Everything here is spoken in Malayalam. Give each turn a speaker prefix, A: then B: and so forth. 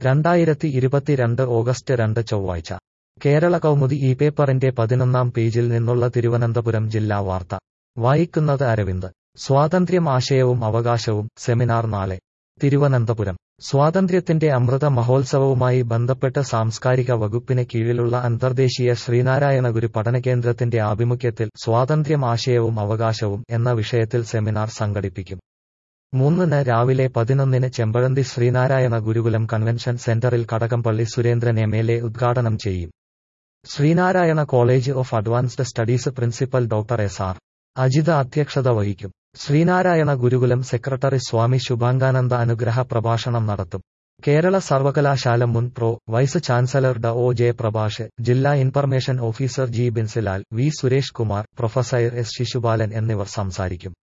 A: 2022 ഓഗസ്റ്റ് 2 ചൊവ്വാഴ്ച കേരള കൗമുദി ഈ പേപ്പറിന്റെ 11-ാം പേജിൽ നിന്നുള്ള തിരുവനന്തപുരം ജില്ലാ വാർത്ത വായിക്കുന്നത് അരവിന്ദ്. സ്വാതന്ത്ര്യം ആശയവും അവകാശവും സെമിനാർ നാളെ. തിരുവനന്തപുരം സ്വാതന്ത്ര്യത്തിന്റെ അമൃത മഹോത്സവവുമായി ബന്ധപ്പെട്ട് സാംസ്കാരിക വകുപ്പിന് കീഴിലുള്ള അന്തർദേശീയ ശ്രീനാരായണ ഗുരു പഠനകേന്ദ്രത്തിന്റെ ആഭിമുഖ്യത്തിൽ സ്വാതന്ത്ര്യം ആശയവും അവകാശവും എന്ന വിഷയത്തിൽ സെമിനാർ സംഘടിപ്പിക്കും. 3-ന് രാവിലെ 11-ന് ചെമ്പഴന്തി ശ്രീനാരായണ ഗുരുകുലം കൺവെൻഷൻ സെന്ററിൽ കടകംപള്ളി സുരേന്ദ്രൻ എംഎൽഎ ഉദ്ഘാടനം ചെയ്യും. Sreenarayana college of advanced studies principal doctor S R. Ajitha അധ്യക്ഷത വഹിക്കും. ശ്രീനാരായണ ഗുരുകുലം സെക്രട്ടറി സ്വാമി ശുഭാംഗാനന്ദ അനുഗ്രഹ പ്രഭാഷണം നടത്തും. കേരള സർവകലാശാല മുൻ പ്രോ വൈസ് ചാൻസലർ ഡ ഒ ജയപ്രഭാഷ്, ജില്ലാ information officer G Binsilal, V Suresh Kumar, professor S Sisupalan എന്നിവർ സംസാരിക്കും.